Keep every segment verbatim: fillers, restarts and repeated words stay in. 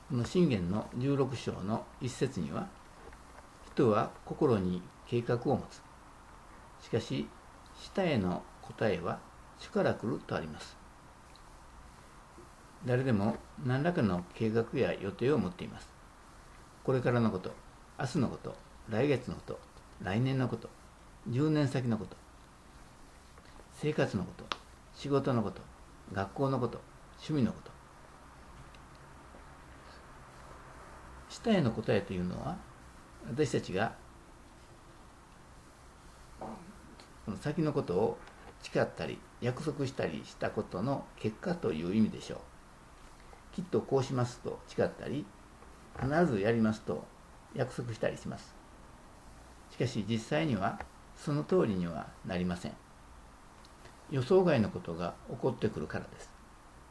この信玄のじゅうろく章の一節には、人は心に計画を持つ。しかし、下への答えは主から来るとあります。誰でも何らかの計画や予定を持っています。これからのこと、明日のこと、来月のこと、来年のこと、じゅうねん先のこと、生活のこと、仕事のこと、学校のこと、趣味のこと。下への答えというのは、私たちがこの先のことを誓ったり約束したりしたことの結果という意味でしょう。きっとこうしますと誓ったり、必ずやりますと約束したりします。しかし実際にはその通りにはなりません。予想外のことが起こってくるからです。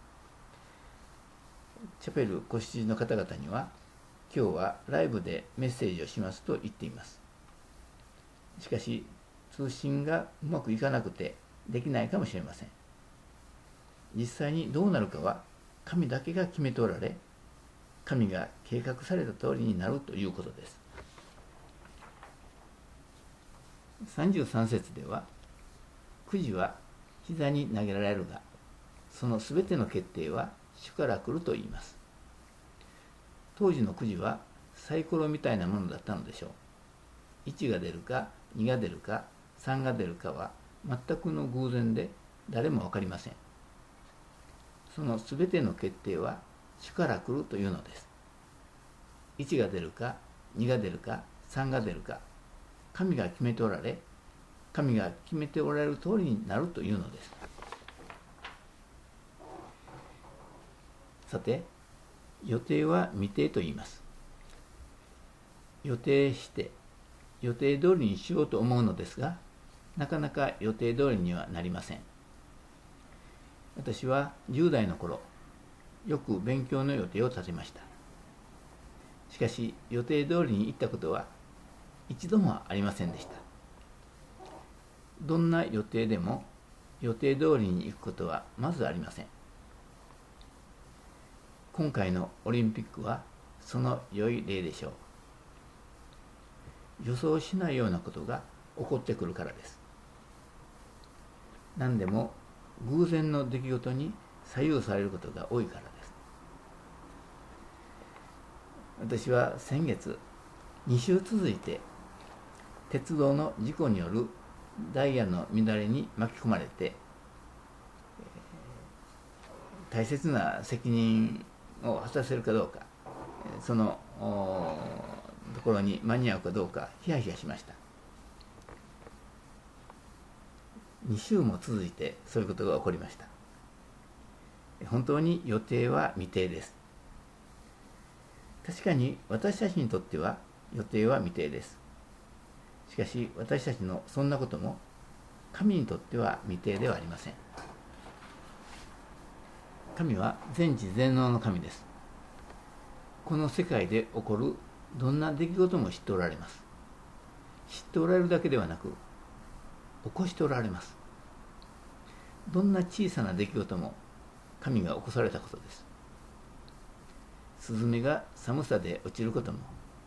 チャペルご出身の方々には、今日はライブでメッセージをしますと言っています。しかし通信がうまくいかなくてできないかもしれません。実際にどうなるかは神だけが決めておられ、神が計画された通りになるということです。さんじゅうさん節では、くじは膝に投げられるが、そのすべての決定は主から来ると言います。当時のくじはサイコロみたいなものだったのでしょう。いちが出るかにが出るかさんが出るかは全くの偶然で誰も分かりません。そのすべての決定は主から来るというのです。いちが出るかにが出るかさんが出るか、神が決めておられ、神が決めておられる通りになるというのです。さて、予定は未定と言います。予定して予定通りにしようと思うのですが、なかなか予定通りにはなりません。私はじゅう代の頃、よく勉強の予定を立てました。しかし予定通りに行ったことは一度もありませんでした。どんな予定でも予定通りに行くことはまずありません。今回のオリンピックはその良い例でしょう。予想しないようなことが起こってくるからです。何でも偶然の出来事に左右されることが多いからです。私は先月に週続いて鉄道の事故によるダイヤの乱れに巻き込まれて、大切な責任を果たせるかどうか、そのところに間に合うかどうかヒヤヒヤしました。に週も続いてそういうことが起こりました。本当に予定は未定です。確かに私たちにとっては予定は未定です。しかし私たちのそんなことも神にとっては未定ではありません。神は全知全能の神です。この世界で起こるどんな出来事も知っておられます。知っておられるだけではなく、起こしておられます。どんな小さな出来事も神が起こされたことです。スズメが寒さで落ちることも、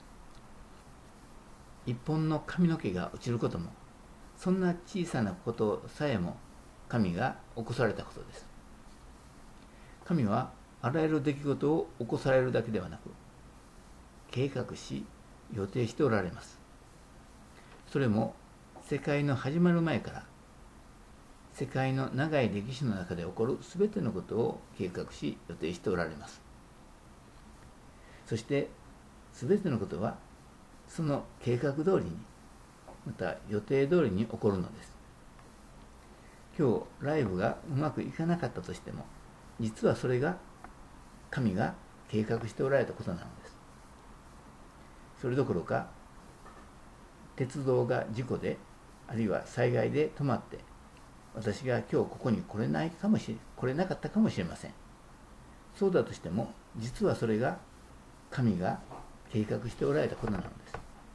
一本の髪の毛が落ちることも、そんな小さなことさえも神が起こされたことです。神はあらゆる出来事を起こされるだけではなく、計画し予定しておられます。それも世界の始まる前から世界の長い歴史の中で起こるすべてのことを計画し予定しておられます。そしてすべてのことはその計画通りに、また予定通りに起こるのです。今日ライブがうまくいかなかったとしても、実はそれが神が計画しておられたことなのです。それどころか、鉄道が事故であるいは災害で止まって、私が今日ここに来れないかもしれ来れなかったかもしれません。そうだとしても、実はそれが神が計画しておられたことなのです。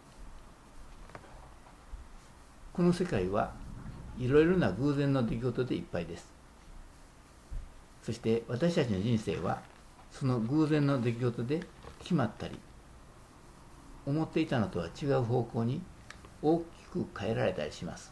この世界はいろいろな偶然の出来事でいっぱいです。そして私たちの人生はその偶然の出来事で決まったり、思っていたのとは違う方向に大きく変えられたりします。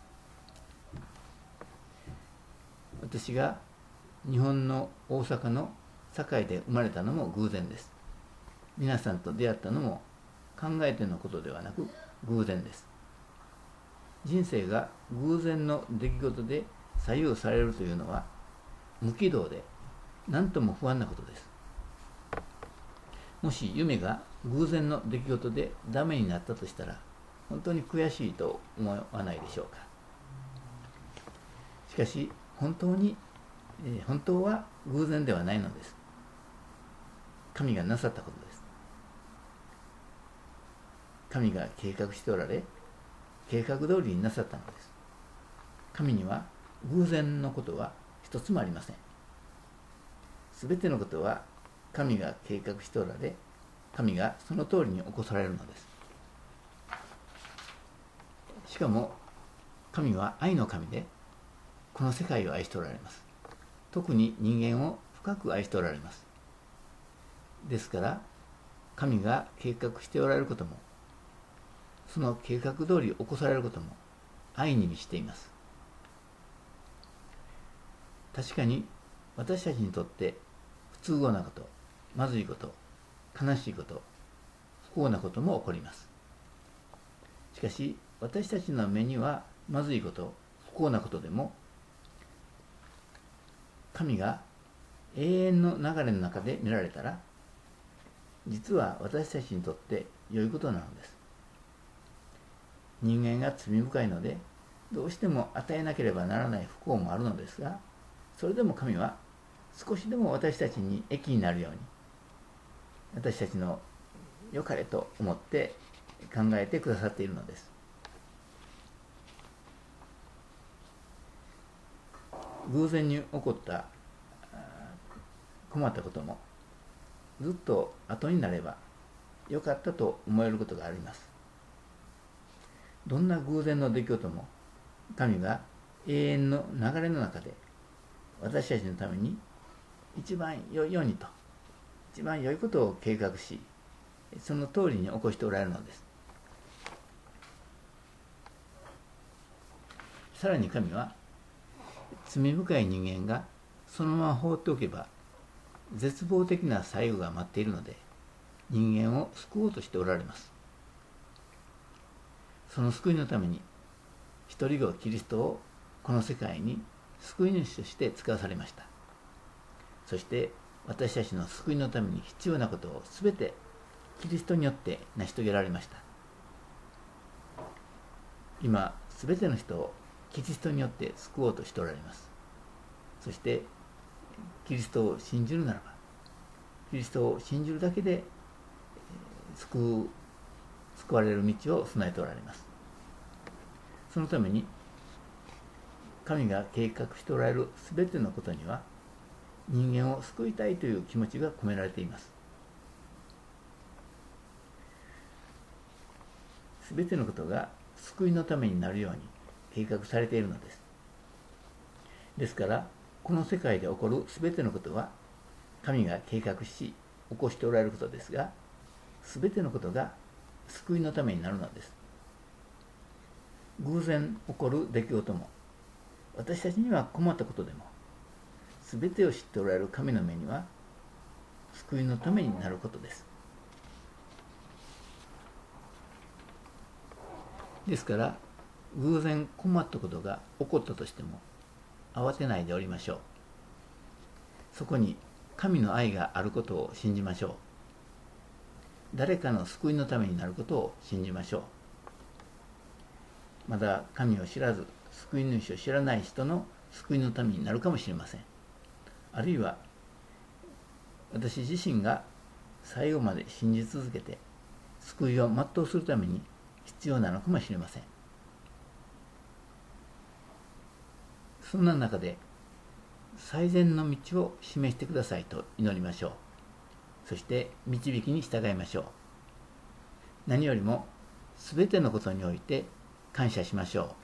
私が日本の大阪の堺で生まれたのも偶然です。皆さんと出会ったのも考えてのことではなく偶然です。人生が偶然の出来事で左右されるというのは無軌道で何とも不安なことです。もし夢が偶然の出来事でダメになったとしたら本当に悔しいと思わないでしょうか。しかし本当に、えー、本当は偶然ではないのです。神がなさったことです。神が計画しておられ、計画通りになさったのです。神には偶然のことは一つもありません。すべてのことは神が計画しておられ、神がその通りに起こされるのです。しかも神は愛の神で、この世界を愛しておられます。特に人間を深く愛しておられます。ですから神が計画しておられることも、その計画通り起こされることも愛に満ちています。確かに私たちにとって不都合なこと、まずいこと、悲しいこと、不幸なことも起こります。しかし私たちの目にはまずいこと、不幸なことでも、神が永遠の流れの中で見られたら、実は私たちにとって良いことなのです。人間が罪深いので、どうしても与えなければならない不幸もあるのですが、それでも神は少しでも私たちに益になるように、私たちの良かれと思って考えてくださっているのです。偶然に起こった困ったことも、ずっと後になれば良かったと思えることがあります。どんな偶然の出来事も、神が永遠の流れの中で私たちのために一番良いようにと、一番良いことを計画し、その通りに起こしておられるのです。さらに神は、罪深い人間がそのまま放っておけば絶望的な最後が待っているので、人間を救おうとしておられます。その救いのために一人子キリストをこの世界に救い主として使わされました。そして私たちの救いのために必要なことをすべてキリストによって成し遂げられました。今すべての人をキリストによって救おうとしておられます。そしてキリストを信じるならば、キリストを信じるだけで救う救われる道を備えておられます。そのために神が計画しておられるすべてのことには、人間を救いたいという気持ちが込められています。すべてのことが救いのためになるように計画されているのです。ですからこの世界で起こるすべてのことは神が計画し起こしておられることですが、すべてのことが救いのためになるのです。偶然起こる出来事も、私たちには困ったことでも、すべてを知っておられる神の目には救いのためになることです。ですから偶然困ったことが起こったとしても慌てないでおりましょう。そこに神の愛があることを信じましょう。誰かの救いのためになることを信じましょう。まだ神を知らず救い主を知らない人の救いのためになるかもしれません。あるいは私自身が最後まで信じ続けて救いを全うするために必要なのかもしれません。そんな中で最善の道を示してくださいと祈りましょう。そして導きに従いましょう。何よりもすべてのことにおいて感謝しましょう。